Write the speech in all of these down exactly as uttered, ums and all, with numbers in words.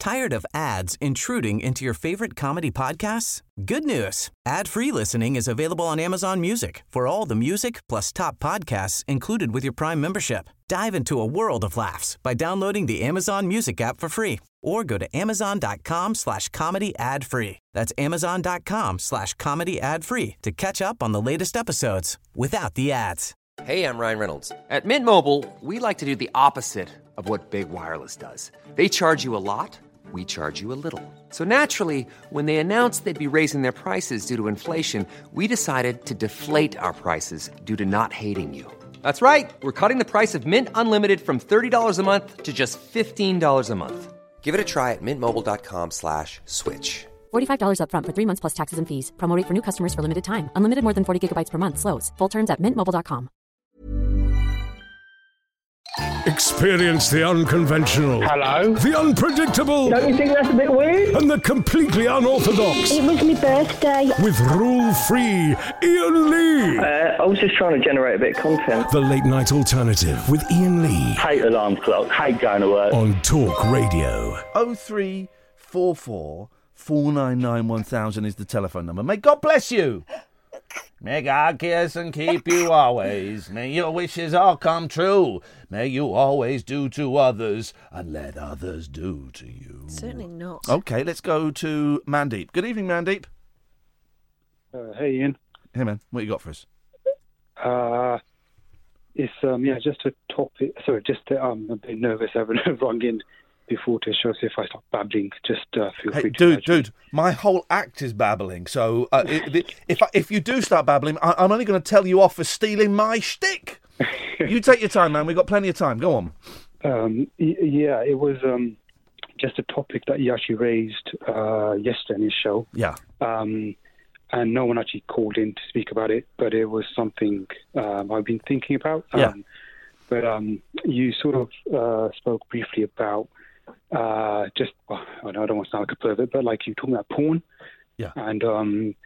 Tired of ads intruding into your favorite comedy podcasts? Good news. Ad-free listening is available on Amazon Music for all the music plus top podcasts included with your Prime membership. Dive into a world of laughs by downloading the Amazon Music app for free or go to amazon.com slash comedy ad free. That's amazon.com slash comedy ad free to catch up on the latest episodes without the ads. Hey, I'm Ryan Reynolds. At Mint Mobile, we like to do the opposite of what Big Wireless does. They charge you a lot. We charge you a little. So naturally, when they announced they'd be raising their prices due to inflation, we decided to deflate our prices due to not hating you. That's right. We're cutting the price of Mint Unlimited from thirty dollars a month to just fifteen dollars a month. Give it a try at mintmobile.com slash switch. forty-five dollars up front for three months plus taxes and fees. Promo rate for new customers for limited time. Unlimited more than forty gigabytes per month. Slows full terms at mint mobile dot com. Experience the unconventional. Hello? The unpredictable. Don't you think that's a bit weird? And the completely unorthodox. It was my birthday. With rule-free Ian Lee. Uh, I was just trying to generate a bit of content. The Late Night Alternative with Ian Lee. Hate alarm clock, hate going to work. On Talk Radio. oh three four four, four nine nine, one thousand is the telephone number. May God bless you. May God kiss and keep you always. May your wishes all come true. May you always do to others and let others do to you. Certainly not. Okay, let's go to Mandeep. Good evening, Mandeep. Uh, hey, Ian. Hey, man. What you got for us? Uh, it's, um, yeah, just a topic. Sorry, just uh, I'm a bit nervous having rung in before to show, so if I start babbling, just uh, feel Hey, free to... dude, dude, my whole act is babbling, so uh, it, if I, if you do start babbling, I, I'm only going to tell you off for stealing my shtick. You take your time, man. We've got plenty of time. Go on. Um, y- yeah, it was um, just a topic that you actually raised uh, yesterday in his show. Yeah. Um, and no one actually called in to speak about it, but it was something um, I've been thinking about. Um, Yeah. But um, you sort of uh, spoke briefly about uh, just, well, I don't want to sound like a pervert, but like you talking about porn. Yeah. And um,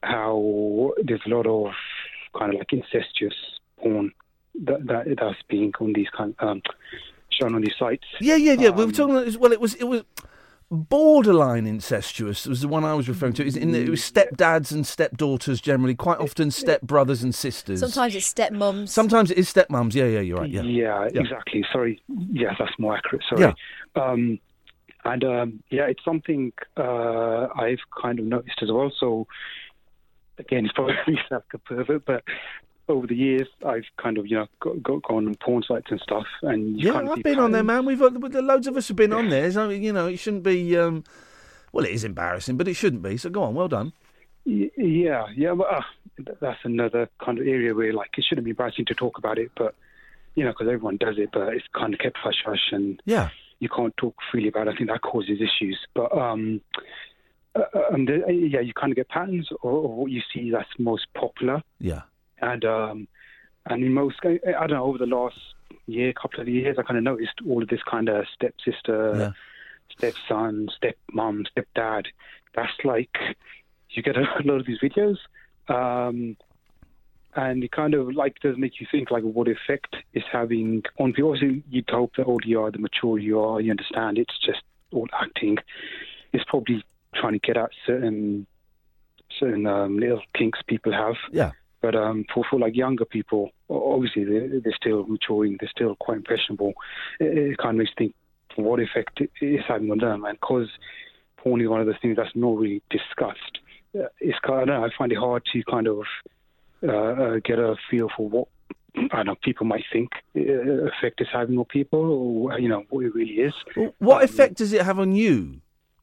how there's a lot of kind of like incestuous porn that, that that's being on these kind um, shown on these sites. Yeah, yeah, yeah. Um, we were talking about this. Well, it was it was borderline incestuous. Was the one I was referring to. It was, in the, it was stepdads and stepdaughters generally. Quite often stepbrothers and sisters. Sometimes it's stepmoms. Sometimes it is stepmums. Yeah, yeah, you're right. Yeah, yeah, Yeah. exactly. Sorry. Yes, that's more accurate. Sorry. Yeah. Um, and um, yeah, it's something uh, I've kind of noticed as well. So again, it's probably like a pervert, but over the years, I've kind of, you know, got, got gone on porn sites and stuff. And you Yeah, kind of I've see been on there, patterns. man. We've got, loads of us have been on there. So, you know, it shouldn't be. Um, well, it is embarrassing, but it shouldn't be. So go on. Well done. Y- Yeah, yeah, but uh, th- that's another kind of area where, like, it shouldn't be embarrassing to talk about it, but, you know, because everyone does it, but it's kind of kept hush-hush, and Yeah. you can't talk freely about it. I think that causes issues. But, um, uh, and the, yeah, you kind of get patterns or, or what you see that's most popular. Yeah. And, um, and in most, I don't know, over the last year, couple of years, I kind of noticed all of this kind of stepsister, Yeah. stepson, stepmom, stepdad. That's like, you get a lot of these videos, um, and it kind of like does make you think like what effect it's having on people. Obviously, you'd hope the older you are, the mature you are, you understand it's just all acting. It's probably trying to get at certain certain um, little kinks people have. Yeah. But um, for, for like younger people, obviously they're, they're still maturing, they're still quite impressionable. It, it kind of makes you think what effect it is having on them. And because porn is one of the things that's not really discussed, uh, it's kind of, I don't know, I find it hard to kind of uh, uh, get a feel for what, I don't know, people might think uh, effect it's having on people, or, you know, what it really is. Well, what Um, effect does it have on you?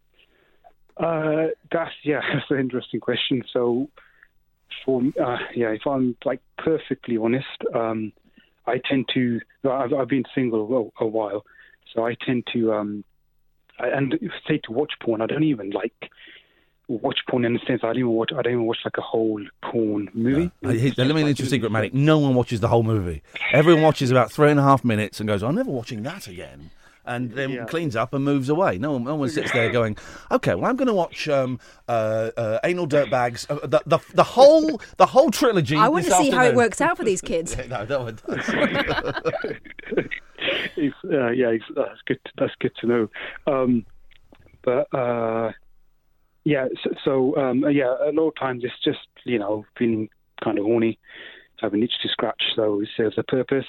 Uh, that's, yeah, that's an interesting question. So, for uh, yeah, if I'm like perfectly honest, um, I tend to. I've, I've been single a, a while, so I tend to. Um, I, and say to watch porn, I don't even like watch porn in the sense I don't even watch. I don't even watch like a whole porn movie. Uh, let me let you a secret, Matic. No one watches the whole movie. Everyone watches about three and a half minutes and goes, "I'm never watching that again." And then Yeah. cleans up and moves away. No one, no one sits there going, "Okay, well, I'm going to watch um, uh, uh, Anal Dirtbags, uh, the, the the whole the whole trilogy." I want to this see how it afternoon." works out for these kids. No, no one does. it's, uh, yeah, it's, that's good. That's good to know. Um, But uh, yeah, so, so um, yeah, a lot of times it's just, you know, feeling kind of horny, have an itch to scratch, so it serves a purpose.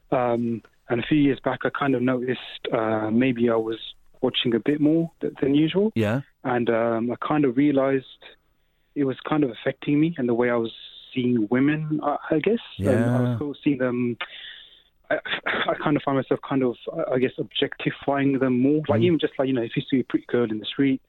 Um, and a few years back, I kind of noticed uh, maybe I was watching a bit more th- than usual. Yeah. And um, I kind of realised it was kind of affecting me and the way I was seeing women, I, I guess. Yeah. Um, I was sort of seeing them... I, I kind of find myself kind of, I guess, objectifying them more. Like, Mm. even just like, you know, if you see a pretty girl in the street,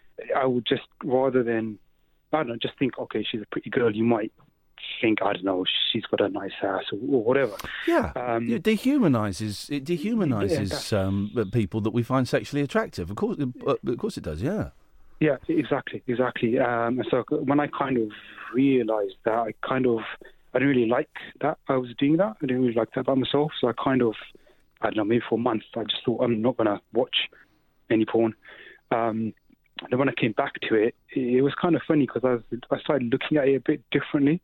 I would just, rather than, I don't know, just think, okay, she's a pretty girl, you might think, I don't know, she's got a nice ass or, or whatever. Yeah. Um, it dehumanises, it dehumanises Yeah, that's- um, people that we find sexually attractive. Of course, uh, of course it does, yeah. Yeah, exactly, exactly. Um, and so when I kind of realised that, I kind of, I didn't really like that I was doing that. I didn't really like that about myself. So I kind of, I don't know, maybe for a month, I just thought I'm not going to watch any porn. Um, and then when I came back to it, it was kind of funny because I, was, I started looking at it a bit differently.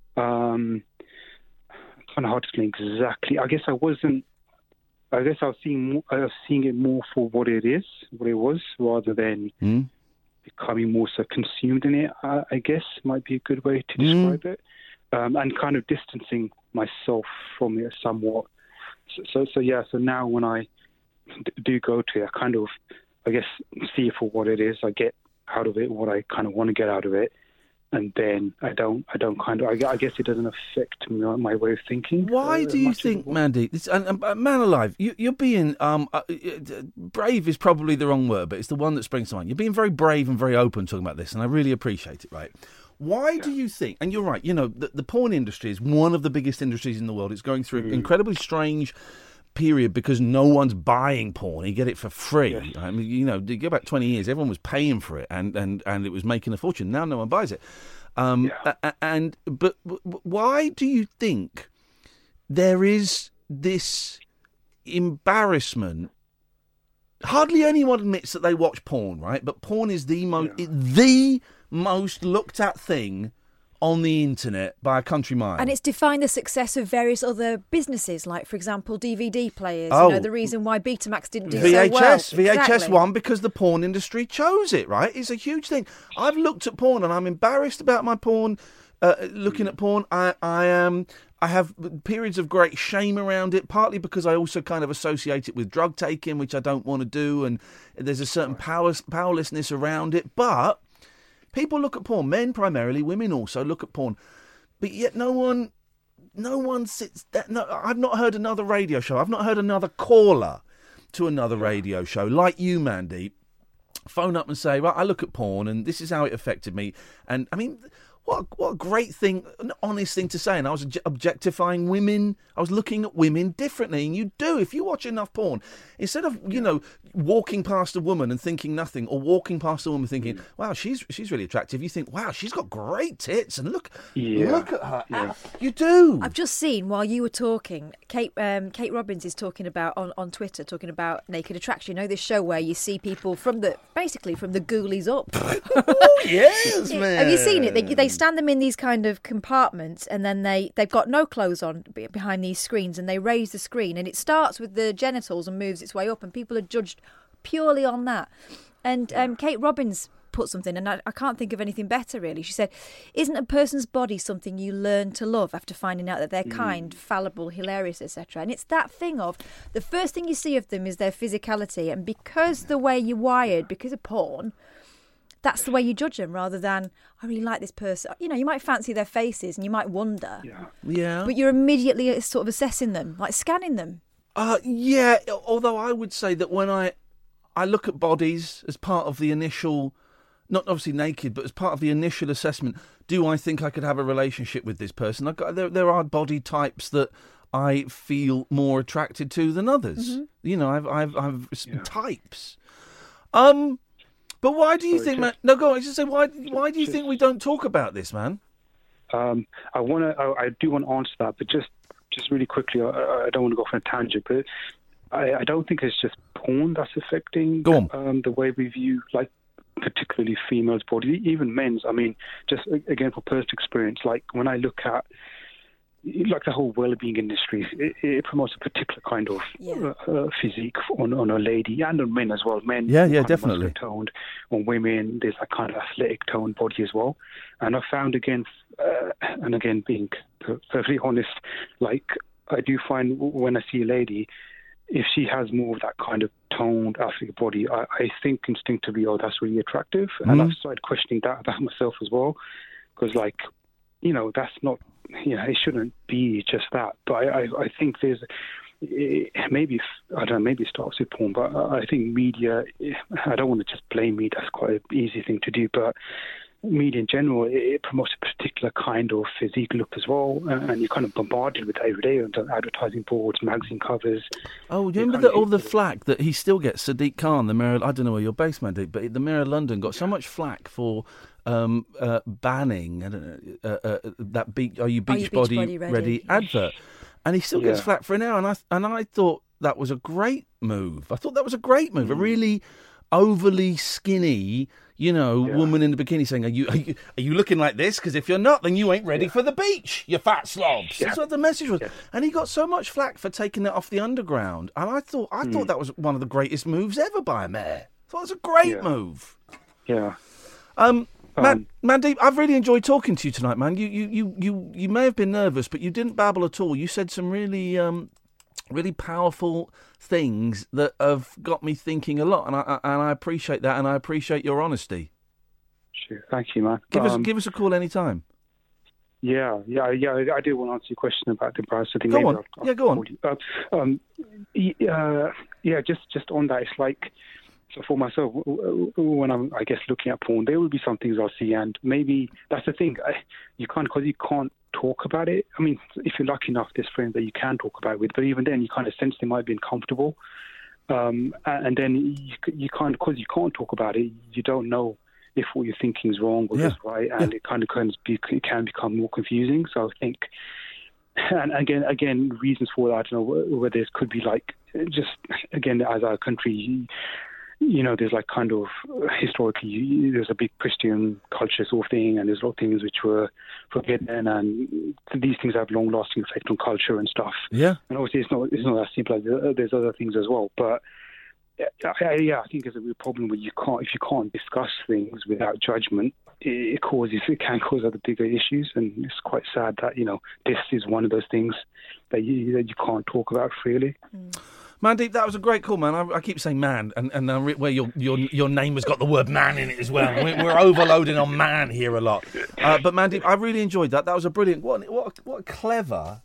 Um, kind of hard to explain exactly. I guess I wasn't, I guess I was seeing, I was seeing it more for what it is, what it was, rather than Mm. becoming more so consumed in it, I, I guess might be a good way to Mm. describe it. Um, and kind of distancing myself from it somewhat. So, so, so yeah, so now when I d- do go to it, I kind of, I guess, see it for what it is. I get out of it what I kind of want to get out of it. And then I don't, I don't kind of, I, I guess it doesn't affect me, my way of thinking. Why uh, do you much as think, it would. Mandy, this, and, and, man alive, you, you're being, um, uh, uh, brave is probably the wrong word, but it's the one that springs to mind. You're being very brave and very open talking about this, and I really appreciate it, right? Why do you think, and you're right, you know, the, the porn industry is one of the biggest industries in the world. It's going through an incredibly strange period because no one's buying porn. You get it for free. Yes. I mean, you know, you go back twenty years, everyone was paying for it, and, and, and it was making a fortune. Now no one buys it. Um, Yeah. a- a- and but w- w- why do you think there is this embarrassment? Hardly anyone admits that they watch porn, right? But porn is the most the most looked at thing on the internet by a country mile. And it's defined the success of various other businesses, like, for example, D V D players. Oh. You know, the reason why Betamax didn't do V H S, so well. V H S Exactly. won because the porn industry chose it, right? It's a huge thing. I've looked at porn and I'm embarrassed about my porn, uh, looking at porn. I, I am, I have periods of great shame around it, partly because I also kind of associate it with drug taking, which I don't want to do, and there's a certain power, powerlessness around it. But people look at porn, men primarily, women also look at porn, but yet no one, no one sits. That, no, I've not heard another radio show. I've not heard another caller to another radio show like you, Mandy, phone up and say, right, I look at porn and this is how it affected me. And I mean, what what a great thing, an honest thing to say. And I was obje- objectifying women. I was looking at women differently. And you do, if you watch enough porn, instead of, you know, walking past a woman and thinking nothing, or walking past a woman thinking, wow, she's she's really attractive, you think, wow, she's got great tits, and look, Yeah. look at her. Ah, you do. I've just seen, while you were talking, Kate um, Kate Robbins is talking about, on, on Twitter, talking about Naked Attraction. You know, this show where you see people from the, basically from the ghoulies up. Oh, yes, man. Have you seen it? They, they stand them in these kind of compartments, and then they, they've got no clothes on be- behind these screens, and they raise the screen, and it starts with the genitals and moves its way up, and people are judged purely on that. And um, Kate Robbins put something, and I, I can't think of anything better, really. She said, isn't a person's body something you learn to love after finding out that they're kind, fallible, hilarious, et cetera? And it's that thing of, the first thing you see of them is their physicality, and because the way you're wired, because of porn, that's the way you judge them, rather than, I really like this person. You know, you might fancy their faces and you might wonder, Yeah. Yeah. but you're immediately sort of assessing them, like scanning them. Uh, yeah, although I would say that when I I look at bodies as part of the initial, not obviously naked, but as part of the initial assessment, do I think I could have a relationship with this person? I've got, there, there are body types that I feel more attracted to than others. Mm-hmm. You know, I've I've, I've some types. Um, but why do you Sorry, think, man? just- No, go on. Just say why? Why do you think we don't talk about this, man? Um, I want to. I, I do want to answer that, but just, just really quickly. I, I don't want to go off on a tangent, but I, I don't think it's just porn that's affecting Go on. um, the way we view, like, particularly females' body, even men's. I mean, just again for personal experience, like when I look at like the whole well-being industry, it, it promotes a particular kind of Yeah. uh, uh, physique on, on a lady and on men as well. Men, Yeah, yeah, kind of definitely. muscular-toned. On women, there's that kind of athletic toned body as well. And I found again, uh, and again, being perfectly honest, like I do find when I see a lady, if she has more of that kind of toned athletic body, I, I think instinctively, oh, that's really attractive. Mm. And I've started questioning that about myself as well, because like, you know, that's not, you know, it shouldn't be just that. But I, I, I think there's, eh, maybe, I don't know, maybe it starts with porn, but I think media, I don't want to just blame media, that's quite an easy thing to do, but media in general, it promotes a particular kind of physique look as well, and you're kind of bombarded with that every day on advertising boards, magazine covers. Oh, do you You remember kind the, of all the hate it. flack that he still gets? Sadiq Khan, the mayor, I don't know where you're based, Mandeep, but the mayor of London got so much flack for um, uh, banning I don't know, uh, uh, that beach, Are You Beach, Are You Body, Beach Body Ready, Ready? advert. And he still gets Yeah. flack for it now, and I, and I thought that was a great move. I thought that was a great move, Mm. a really overly skinny, you know, Yeah. woman in a bikini saying, are you, are you are you looking like this? Because if you're not, then you ain't ready for the beach, you fat slobs. Yeah. That's what the message was. Yeah. And he got so much flack for taking it off the underground. And I thought I Mm. thought that was one of the greatest moves ever by a mayor. I thought it was a great Yeah. move. Yeah. Um, Man, Um, Mandeep, I've really enjoyed talking to you tonight, man. You, you, you, you, you may have been nervous, but you didn't babble at all. You said some really, um, really powerful things that have got me thinking a lot, and I, I and I appreciate that, and I appreciate your honesty. Sure. Thank you, man. Give us, Um, give us a call anytime. Yeah, yeah, yeah. I do want to answer your question about the browser thing. Go Maybe on. I'll- I'll Yeah, go on. call you. Uh, um, y- uh, yeah, just just on that, it's like, so for myself, w- w- when I'm, I guess, looking at porn, there will be some things I'll see, and maybe that's the thing. I, you can't, because you can't talk about it. I mean, if you're lucky enough, there's friends that you can talk about it with, but even then, you kind of sense they might be uncomfortable. Um, and, and then you, c- you can't, because you can't talk about it, you don't know if what you're thinking is wrong or Yeah. is right, and Yeah. it kind of can, be, it can become more confusing. So I think, and again, again, reasons for that, I don't know whether it could be like, just, again, as our country, you, you know, there's like kind of, historically, you- there's a big Christian culture sort of thing, and there's a lot of things which were forbidden, and these things have long-lasting effect on culture and stuff. Yeah. And obviously, it's not it's not as simple as there's other things as well. But I, I, yeah, I think there's a real problem where you can't if you can't discuss things without judgment, it, it causes it can cause other bigger issues, and it's quite sad that you know this is one of those things that you that you can't talk about freely. Mandeep, that was a great call, man. I, I keep saying man, and, and uh, where your, your your name has got the word man in it as well. We're, we're overloading on man here a lot. Uh, but Mandeep, I really enjoyed that. That was a brilliant, what what what a clever,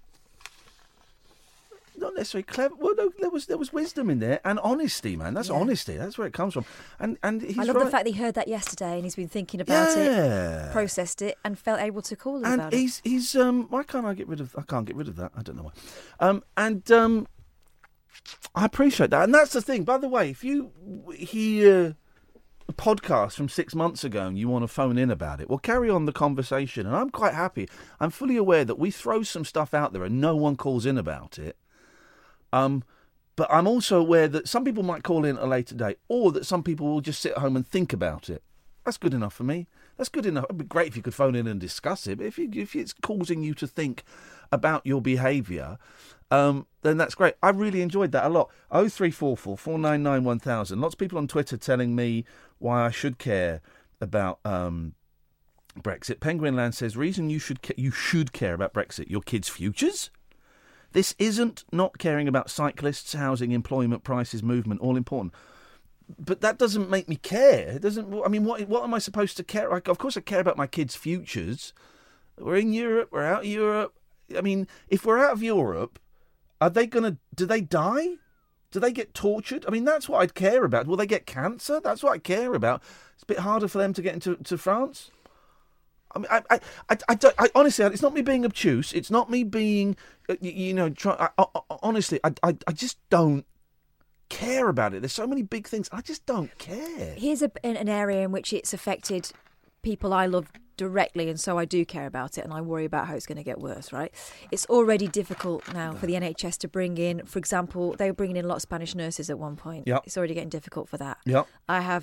not necessarily clever. Well, no, there was there was wisdom in there and honesty, man. That's Yeah. honesty. That's where it comes from. And and he's I love right. the fact that he heard that yesterday and he's been thinking about Yeah. it, processed it, and felt able to call us And about it. he's he's um. Why can't I get rid of? I can't get rid of that. I don't know why. Um. And um. I appreciate that, and that's the thing. By the way, if you hear a podcast from six months ago and you want to phone in about it, well, carry on the conversation. And I'm quite happy. I'm fully aware that we throw some stuff out there and no one calls in about it. Um. But I'm also aware that some people might call in at a later date, or that some people will just sit at home and think about it. That's good enough for me. That's good enough. It'd be great if you could phone in and discuss it. But if you, if it's causing you to think about your behaviour, um, then that's great. I really enjoyed that a lot. oh three four four, four nine nine, one thousand. Lots of people on Twitter telling me why I should care about um, Brexit. Penguin Land says, reason you should ca- you should care about Brexit, your kids' futures? This isn't not caring about cyclists, housing, employment, prices, movement, all important. But that doesn't make me care. It doesn't. I mean, what what am I supposed to care? Like, of course, I care about my kids' futures. We're in Europe. We're out of Europe. I mean, if we're out of Europe, are they gonna? Do they die? Do they get tortured? I mean, that's what I'd care about. Will they get cancer? That's what I care about. It's a bit harder for them to get into to France. I mean, I, I, I, I, don't, I honestly, it's not me being obtuse. It's not me being, uh, you, you know, try. I, I, honestly, I, I, I just don't care about it. There's so many big things. I just don't care. Here's a, an an area in which it's affected people I love directly, and so I do care about it, and I worry about how it's going to get worse, right? It's already difficult now for the N H S to bring in, for example, they were bringing in a lot of Spanish nurses at one point. Yep. It's already getting difficult for that. Yep. I have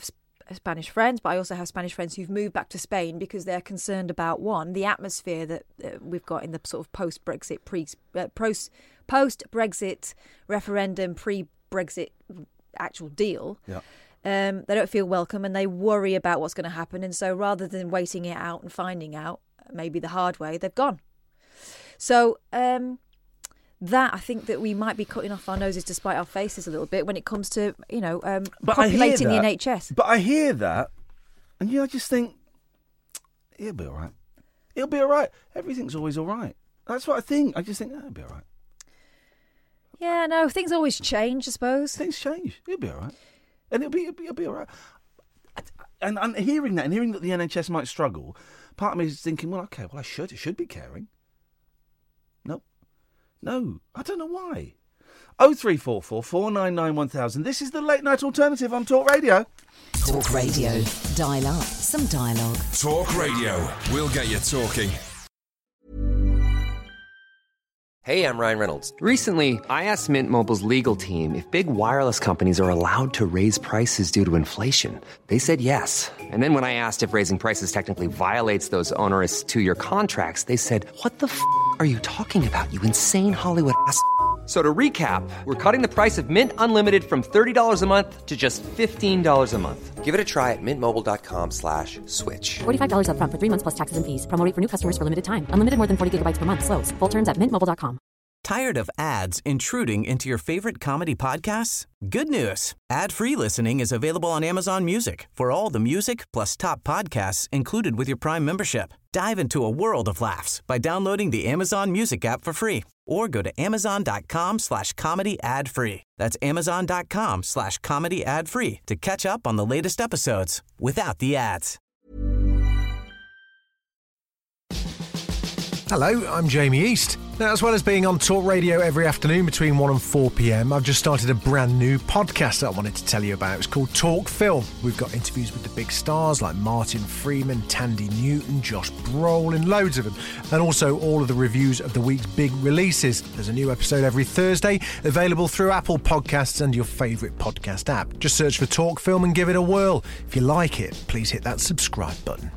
Spanish friends, but I also have Spanish friends who've moved back to Spain because they're concerned about, one, the atmosphere that uh, we've got in the sort of post-Brexit, pre, uh, post, post-Brexit referendum, pre-Brexit actual deal. Yeah. Um, they don't feel welcome and they worry about what's going to happen. And so rather than waiting it out and finding out, maybe the hard way, they've gone. So um, that, I think that we might be cutting off our noses to spite our faces a little bit when it comes to, you know, um, But I hear populating the that. N H S. But I hear that, and you know, I just think, it'll be all right. It'll be all right. Everything's always all right. That's what I think. I just think, oh, it'll be all right. Yeah, no, things always change, I suppose. Things change. It'll be all right. And it'll be, it'll be, it'll be all right. And, and hearing that, and hearing that the N H S might struggle, part of me is thinking, well, okay, well, I should. It should be caring. No. No. I don't know why. oh three four four, four nine nine, one thousand. This is the Late Night Alternative on Talk Radio. Talk Radio. Dial up some dialogue. Talk Radio. We'll get you talking. Hey, I'm Ryan Reynolds. Recently, I asked Mint Mobile's legal team if big wireless companies are allowed to raise prices due to inflation. They said yes. And then when I asked if raising prices technically violates those onerous two-year contracts, they said, what the f*** are you talking about, you insane Hollywood ass f- So to recap, we're cutting the price of Mint Unlimited from thirty dollars a month to just fifteen dollars a month. Give it a try at mintmobile.com slash switch. forty-five dollars up front for three months plus taxes and fees. Promo rate for new customers for limited time. Unlimited more than forty gigabytes per month. Slows full terms at mint mobile dot com. Tired of ads intruding into your favorite comedy podcasts? Good news. Ad-free listening is available on Amazon Music for all the music plus top podcasts included with your Prime membership. Dive into a world of laughs by downloading the Amazon Music app for free or go to amazon.com slash comedy ad free. That's amazon.com slash comedy ad free to catch up on the latest episodes without the ads. Hello, I'm Jamie East. Now, as well as being on Talk Radio every afternoon between one and four p.m, I've just started a brand new podcast that I wanted to tell you about. It's called Talk Film. We've got interviews with the big stars like Martin Freeman, Tandy Newton, Josh Brolin, loads of them, and also all of the reviews of the week's big releases. There's a new episode every Thursday, available through Apple Podcasts and your favourite podcast app. Just search for Talk Film and give it a whirl. If you like it, please hit that subscribe button.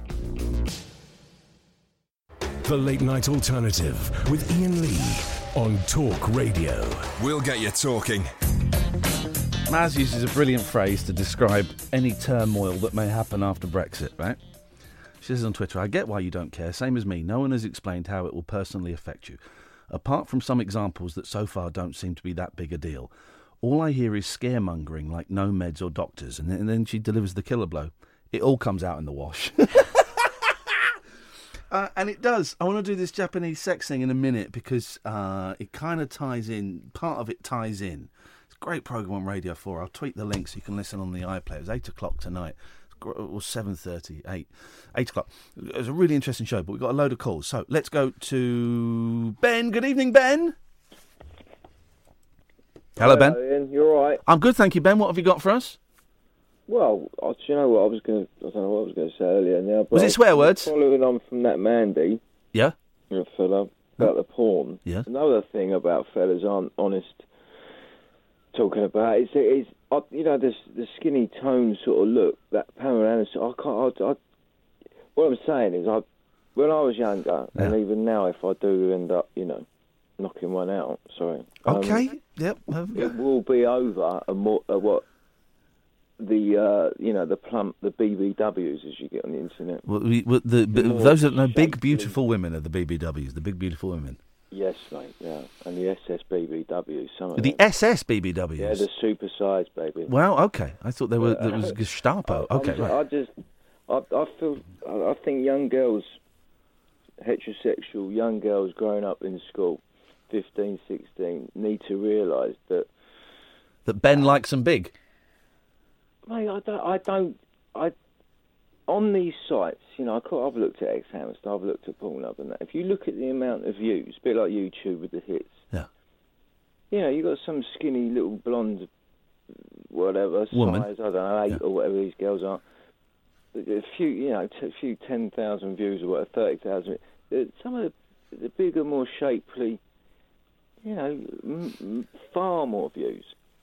The Late Night Alternative with Ian Lee on Talk Radio. We'll get you talking. Maz uses a brilliant phrase to describe any turmoil that may happen after Brexit, right? She says on Twitter, I get why you don't care, same as me. No one has explained how it will personally affect you. Apart from some examples that so far don't seem to be that big a deal. All I hear is scaremongering like no meds or doctors, and then, and then she delivers the killer blow. It all comes out in the wash. Uh, and it does. I want to do this Japanese sex thing in a minute because uh, it kind of ties in. Part of it ties in. It's a great programme on Radio four. I'll tweet the link so you can listen on the iPlayer. It's eight o'clock tonight. Or seven thirty, eight. eight o'clock. It was a really interesting show, but we've got a load of calls. So let's go to Ben. Good evening, Ben. Hello, Ben. Hello, Ian. You all right? I'm good, thank you, Ben. What have you got for us? Well, do you know what I was going to? I don't know what I was going to say earlier. Now, but was it swear words? Following on from that Mandy, yeah, the fella about the porn. Yeah. Another thing about fellas aren't honest talking about is is uh, you know this the skinny tone sort of look that Pamela Anderson. I can't. I, I, what I'm saying is, I when I was younger, yeah. and even now, if I do end up, you know, knocking one out. Sorry. Okay. Um, yep. It will be over a more a what. The uh, you know the plump the B B Ws as you get on the internet. Well, we, well, the, the those are no big beautiful women are the B B Ws, the big beautiful women. Yes, mate. Yeah, and the S S B B Ws. Some of the them. S S B B Ws. Yeah, the super size baby. Well, okay. I thought there were there was Gestapo. I, okay, just, right. I just I, I feel I think young girls, heterosexual young girls growing up in school, fifteen, sixteen, need to realise that that Ben likes them big. Mate, I don't, I don't, I, on these sites, you know, I I've looked at X-Hamster, I've looked at Pornhub and that. If you look at the amount of views, a bit like YouTube with the hits. Yeah. You know, you've got some skinny little blonde, whatever, woman. size, I don't know, eight yeah. or whatever these girls are. A few, you know, a few ten thousand views or whatever, thirty thousand. Some of the, the bigger, more shapely, you know, m- m- far more views.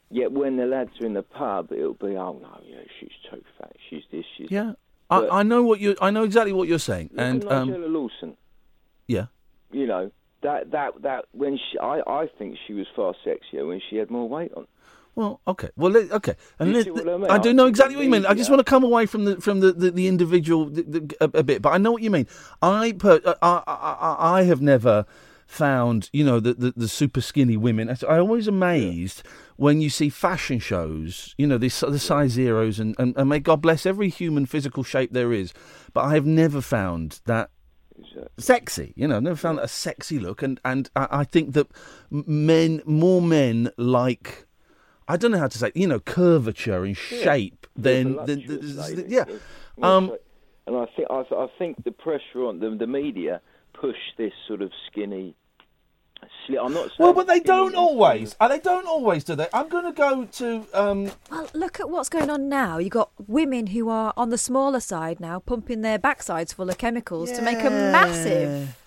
Yet when the lads are in the pub, it'll be, oh no, yeah, she's too fat. She's this. She's Yeah, But- I, I know what you. I know exactly what you're saying. Look and at um, Nigella Lawson. yeah, You know that that that when she, I I think she was far sexier when she had more weight on. well, okay, well, let- okay, and You let- see what I mean? I do I know think exactly what you mean. I just media- want to come away from the from the, the, the individual the, the, a, a bit, but I know what you mean. I per, I, I I I have never found, you know, the, the, the super skinny women. I- I'm always amazed when you see fashion shows, you know, the, the size zeros, and, and, and may God bless every human physical shape there is, but I have never found that sexy. You know, I've never found a sexy look, and, and I, I think that m- men, more men like, I don't know how to say, you know, curvature and shape than, than, than yeah. Um, and I think I, I think the pressure on the the media push this sort of skinny. Sli- I'm not saying well, but they skinny don't is- always. Uh, they don't always, do they? I'm going to go to. Um, Well, look at what's going on now. You've got women who are on the smaller side now, pumping their backsides full of chemicals to make them massive.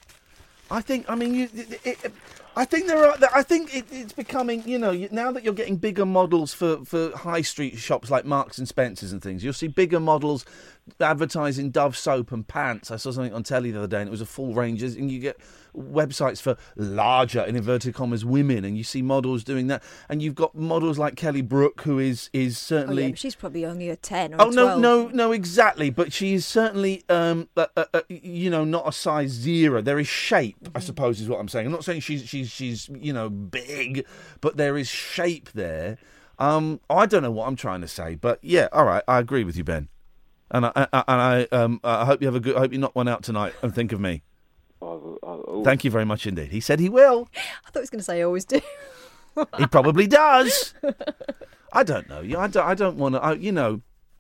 I think. I mean, you. It, it, I think there are. I think it, it's becoming. You know, you, now that you're getting bigger models for, for high street shops like Marks and Spencers and things, you'll see bigger models advertising Dove soap and pants. I saw something on telly the other day, and it was a full range, and you get websites for larger, in inverted commas, women, and you see models doing that, and you've got models like Kelly Brook, who is is Oh, certainly. yeah, but she's probably only a ten or Oh a no, twelve. no, no, exactly. But she is certainly, um, uh, uh, uh, you know, not a size zero. There is shape, I suppose, is what I'm saying. I'm not saying she's she's she's you know big, but there is shape there. Um, I don't know what I'm trying to say, but yeah, all right, I agree with you, Ben. And I, I and I um I hope you have a good. I hope you knock one out tonight and think of me. I will- I will- Thank you very much indeed. He said he will. I thought he was going to say I always do. He probably does. I don't know. I don't. I don't want to. You know.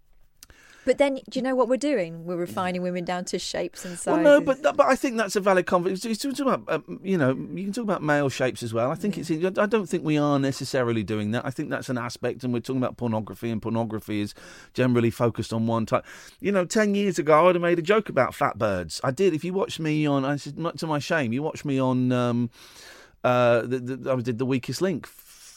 But then, do you know what we're doing? We're refining women down to shapes and Well, sizes. no, but but I think that's a valid comment. You talk about, um, you know, you can talk about male shapes as well. I think it's. I don't think we are necessarily doing that. I think that's an aspect, and we're talking about pornography, and pornography is generally focused on one type. You know, ten years ago, I'd have made a joke about fat birds. I did. If you watched me on, I said, to my shame, you watched me on. Um, uh, the, the, I did the Weakest Link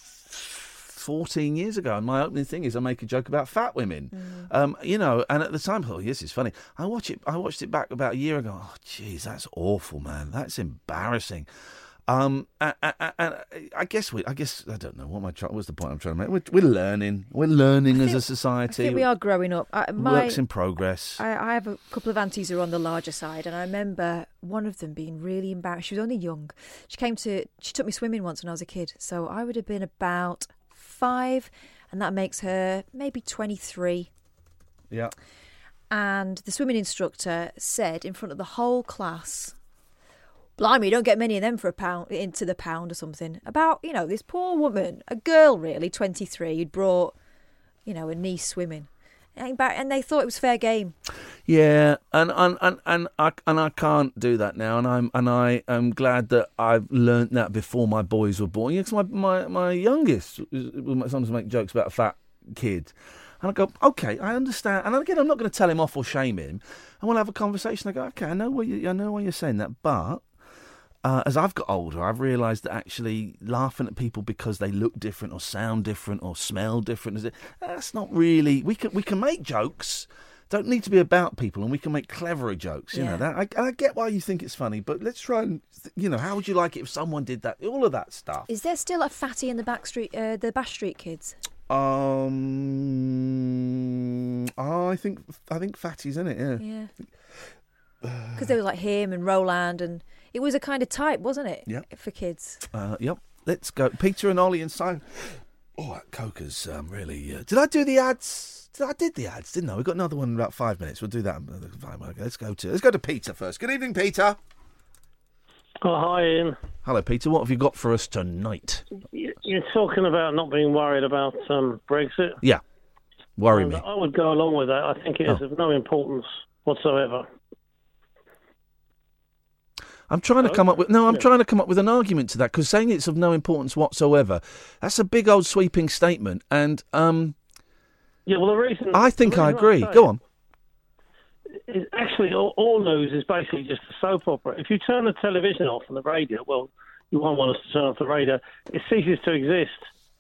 fourteen years ago, and my opening thing is I make a joke about fat women. Mm. Um, you know, and at the time, oh, yes, it's funny. I watch it. I watched it back about a year ago. Oh, jeez, that's awful, man. That's embarrassing. Um, and, and, and I guess we. I guess I don't know what my. What's the point I'm trying to make? We're, we're learning. We're learning as a society. I think we are growing up. I, my, Works in progress. I, I have a couple of aunties who are on the larger side, and I remember one of them being really embarrassed. She was only young. She came to. She took me swimming once when I was a kid, so I would have been about five, and that makes her maybe twenty-three. Yeah. And the swimming instructor said in front of the whole class, "Blimey, you don't get many of them for a pound, into the pound or something." About, you know, this poor woman, a girl really, twenty-three, who'd brought, you know, a niece swimming. And they thought it was fair game. Yeah, and and, and, and I and I can't do that now, and I'm and I am glad that I've learnt that before my boys were born. Yes, my my my youngest will sometimes make jokes about a fat kid, and I go, okay, I understand. And again, I'm not going to tell him off or shame him, and we'll have a conversation. I go, okay, I know what you I know why you're saying that, but. Uh, as I've got older, I've realised that actually laughing at people because they look different or sound different or smell different, is it? That's not really. We can we can make jokes. Don't need to be about people, and we can make cleverer jokes. You Yeah. know that. I, and I get why you think it's funny, but let's try and you know how would you like it if someone did that? All of that stuff. Is there still a fatty in the back street, uh, the Bash Street Kids? Um, I think I think Fatty's in it. Yeah. Yeah. Because there was like him and Roland, and it was a kind of type, wasn't it? Yeah. For kids. Uh, yep. Let's go. Peter and Ollie and Simon. Oh, that Coker's um, really. Uh, did I do the ads? Did I did the ads, didn't I? We've got another one in about five minutes. We'll do that. Fine, okay, let's go to let's go to Peter first. Good evening, Peter. Oh, hi, Ian. Hello, Peter. What have you got for us tonight? You- You're talking about not being worried about um, Brexit. Yeah. Worry And me. I would go along with that. I think it is Oh. of no importance whatsoever. I'm trying to come up with no. I'm Yeah. trying to come up with an argument to that because saying it's of no importance whatsoever, that's a big old sweeping statement. And um, Yeah, well, the reason I think the I reason agree. say Go on. is actually all, all news is basically just a soap opera. If you turn the television off and the radio, well, you won't want us to turn off the radio. It ceases to exist.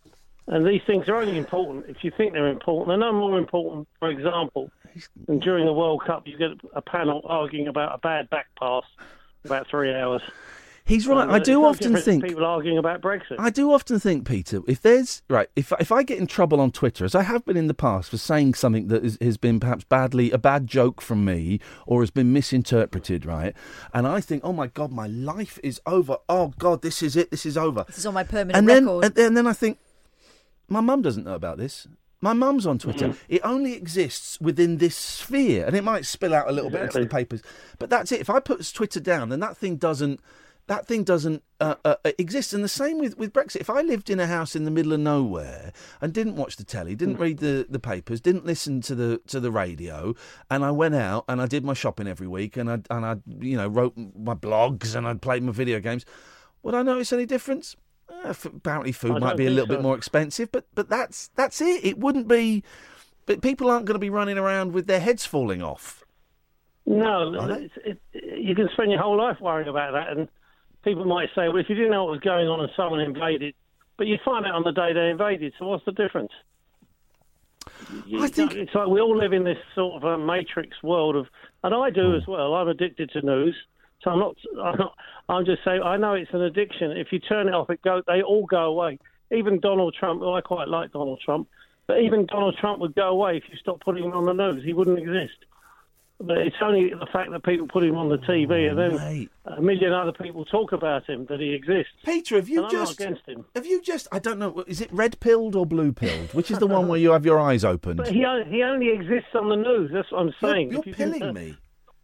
And these things are only important if you think they're important. They're no more important, for example, than during the World Cup you get a panel arguing about a bad back pass about three hours. He's right. And, uh, I do it's no often different than think people arguing about Brexit. I do often think, Peter, if there's right, if if I get in trouble on Twitter, as I have been in the past for saying something that is, has been perhaps badly a bad joke from me or has been misinterpreted, right, and I think, oh my God, my life is over. Oh God, this is it. This is over. This is on my permanent and then, record. And then, and then I think, my mum doesn't know about this. My mum's on Twitter. Mm-hmm. It only exists within this sphere, and it might spill out a little exactly. bit into the papers. But that's it. If I put Twitter down, then that thing doesn't. That thing doesn't uh, uh, exist. And the same with, with Brexit. If I lived in a house in the middle of nowhere and didn't watch the telly, didn't read the, the papers, didn't listen to the to the radio, and I went out and I did my shopping every week, and I and I you know wrote my blogs and I played my video games, would I notice any difference? Uh, f- apparently, food I might be a little so. bit more expensive, but but that's that's it. It wouldn't be. But people aren't going to be running around with their heads falling off. No, it's, it, you can spend your whole life worrying about that, and people might say, well, if you didn't know what was going on and someone invaded, but you find out on the day they invaded, so what's the difference? You, I think it's like we all live in this sort of a matrix world of, and I do as well. I'm addicted to news, so I'm not. I'm not. I'm just saying. I know it's an addiction. If you turn it off, it go. They all go away. Even Donald Trump. Well, I quite like Donald Trump, but even Donald Trump would go away if you stopped putting him on the news. He wouldn't exist. But it's only the fact that people put him on the T V and then Mate. a million other people talk about him that he exists. Peter, have you and just... I'm not against him. Have you just... I don't know, is it red-pilled or blue-pilled? Which is the one where you have your eyes opened? But he, he only exists on the news, that's what I'm saying. You're, you're you pilling uh, me.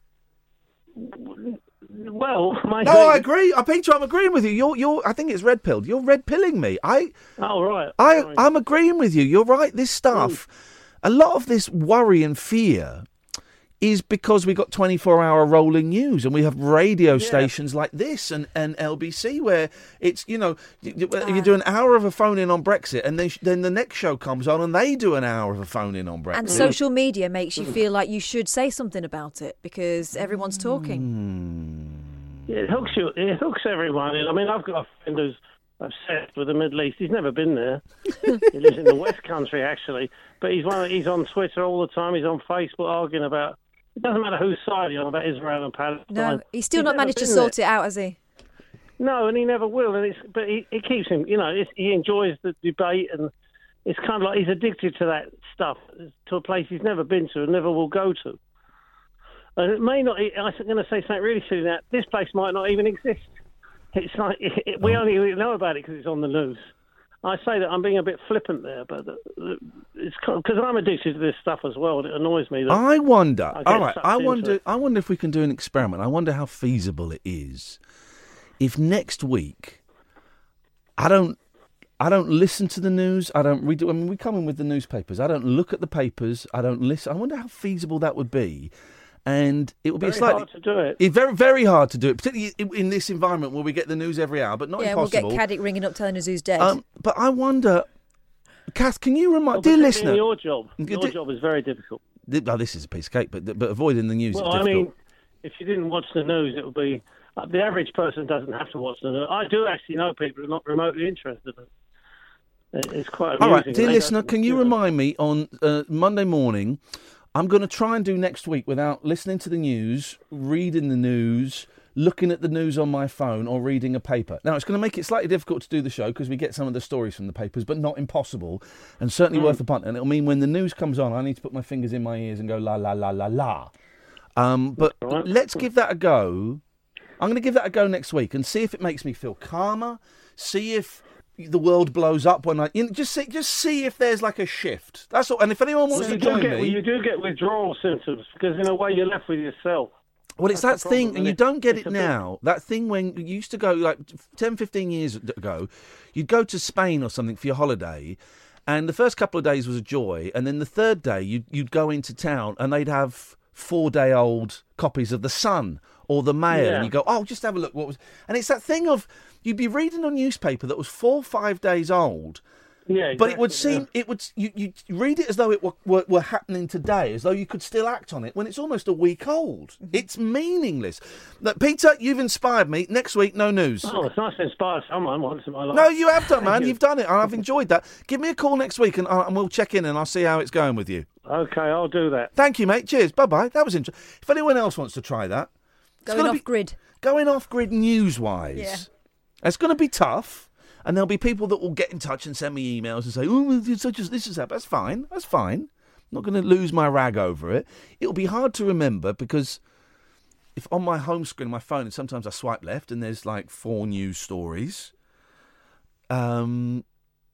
Well, my No, I agree. Uh, Peter, I'm agreeing with you. You're, you're. I think it's red-pilled. You're red-pilling me. I... Oh, right. I, Sorry. I'm agreeing with you. You're right. This stuff, Ooh. a lot of this worry and fear... is because we got twenty-four hour rolling news and we have radio yeah. stations like this and, and L B C where it's, you know, you, uh, you do an hour of a phone-in on Brexit and then then the next show comes on and they do an hour of a phone-in on Brexit. And social media makes you feel like you should say something about it because everyone's talking. Mm. Yeah, it hooks you. It hooks everyone in. I mean, I've got a friend who's obsessed with the Middle East. He's never been there. He lives in the West Country, actually. But he's one. He's on Twitter all the time. He's on Facebook arguing about... It doesn't matter whose side he's on about Israel and Palestine. No, he's still he's not managed to there. sort it out, has he? No, and he never will. And it's but he, it keeps him. You know, it's, he enjoys the debate, and it's kind of like he's addicted to that stuff to a place he's never been to and never will go to. And it may not. I'm going to say something really silly. Now, this place might not even exist. It's like it, it, we only know about it because it's on the news. I say that I'm being a bit flippant there, but it's because I'm addicted to this stuff as well. And it annoys me. That I wonder. I all right, I into wonder. it. I wonder if we can do an experiment. I wonder how feasible it is. If next week, I don't, I don't listen to the news. I don't read. I mean, we come in with the newspapers. I don't look at the papers. I don't listen. I wonder how feasible that would be. And it would be very a slightly hard to do it. It's very, very hard to do it, particularly in this environment where we get the news every hour, but not yeah, impossible. Yeah, we'll get Caddick ringing up telling us who's dead. Um, but I wonder, Kath, can you remind, well, dear listener, your job, your d- job is very difficult. Th- oh, this is a piece of cake, but but avoiding the news Well, is I difficult. mean, if you didn't watch the news, it would be uh, the average person doesn't have to watch the news. I do actually know people who are not remotely interested. In it. It's quite amusing. All right, dear they listener, don't- can you remind me on uh, Monday morning? I'm going to try and do next week without listening to the news, reading the news, looking at the news on my phone or reading a paper. Now, it's going to make it slightly difficult to do the show because we get some of the stories from the papers, but not impossible and certainly Mm. worth a punt. And it'll mean when the news comes on, I need to put my fingers in my ears and go la, la, la, la, la. Um, but right. let's give that a go. I'm going to give that a go next week and see if it makes me feel calmer, see if the world blows up when I you know, just see just see if there's like a shift. That's all. And if anyone wants Well, to you do join get, me, you do get withdrawal symptoms because in a way you're left with yourself. well, it's That's that the thing, problem, and you isn't it? don't get It's it a bit- now. That thing when you used to go like ten, fifteen years ago, you'd go to Spain or something for your holiday, and the first couple of days was a joy, and then the third day you'd you'd go into town and they'd have four day old copies of the Sun or the Mail, Yeah. and you go, oh, just have a look. What was? And it's that thing of you'd be reading a newspaper that was four or five days old, Yeah, exactly, but it would seem yeah. it would you you read it as though it were, were were happening today, as though you could still act on it when it's almost a week old. Mm-hmm. It's meaningless. Look, Peter, you've inspired me. Next week, no news. Oh, it's nice to inspire someone once in my life. No, you have done, man. Thank you. You've done it, and I've enjoyed that. Give me a call next week, and, uh, and we'll check in, and I'll see how it's going with you. Okay, I'll do that. Thank you, mate. Cheers. Bye bye. That was interesting. If anyone else wants to try that, it's Going gonna off be, grid. Going off grid news wise. Yeah. It's going to be tough. And there'll be people that will get in touch and send me emails and say, oh, such as this has happened. That's fine. That's fine. I'm not going to lose my rag over it. It'll be hard to remember because if on my home screen, my phone, and sometimes I swipe left and there's like four news stories. Um,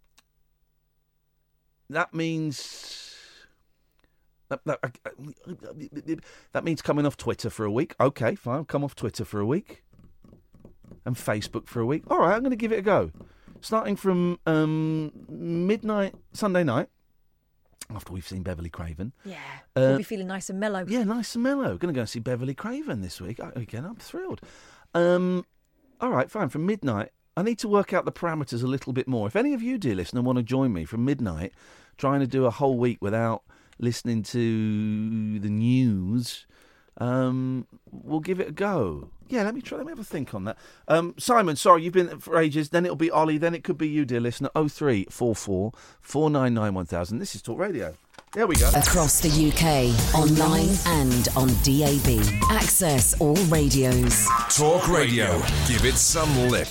that means that, that, that means coming off Twitter for a week. Okay, fine. I'll come off Twitter for a week. And Facebook for a week. All right, I'm going to give it a go. Starting from um, midnight Sunday night, after we've seen Beverly Craven. Yeah, Uh, we'll be feeling nice and mellow. Yeah, nice and mellow. Going to go and see Beverly Craven this week. I- Again, I'm thrilled. Um, all right, fine. From midnight, I need to work out the parameters a little bit more. If any of you, dear listener, want to join me from midnight, trying to do a whole week without listening to the news, um, we'll give it a go. Yeah, let me try. Let me have a think on that. Um, Simon, sorry, you've been for ages. Then it'll be Ollie. Then it could be you, dear listener. Oh three four four four nine nine one thousand. This is Talk Radio. There we go. Across the U K, online and on D A B. Access all radios. Talk Radio. Give it some lip.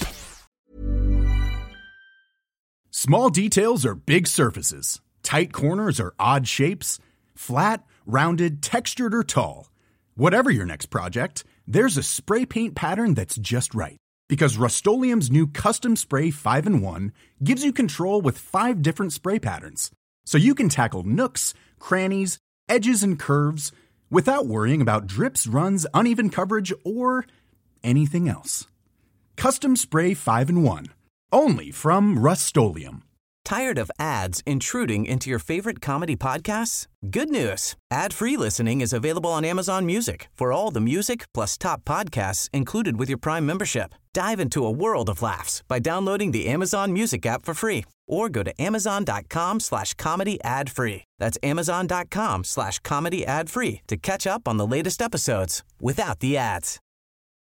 Small details are big surfaces. Tight corners are odd shapes. Flat, rounded, textured, or tall. Whatever your next project, there's a spray paint pattern that's just right. Because Rust-Oleum's new Custom Spray five in one gives you control with five different spray patterns. So you can tackle nooks, crannies, edges, and curves without worrying about drips, runs, uneven coverage, or anything else. Custom Spray five in one. Only from Rust-Oleum. Tired of ads intruding into your favorite comedy podcasts? Good news. Ad-free listening is available on Amazon Music for all the music plus top podcasts included with your Prime membership. Dive into a world of laughs by downloading the Amazon Music app for free or go to amazon.com slash comedy ad free. That's amazon.com slash comedy ad free to catch up on the latest episodes without the ads.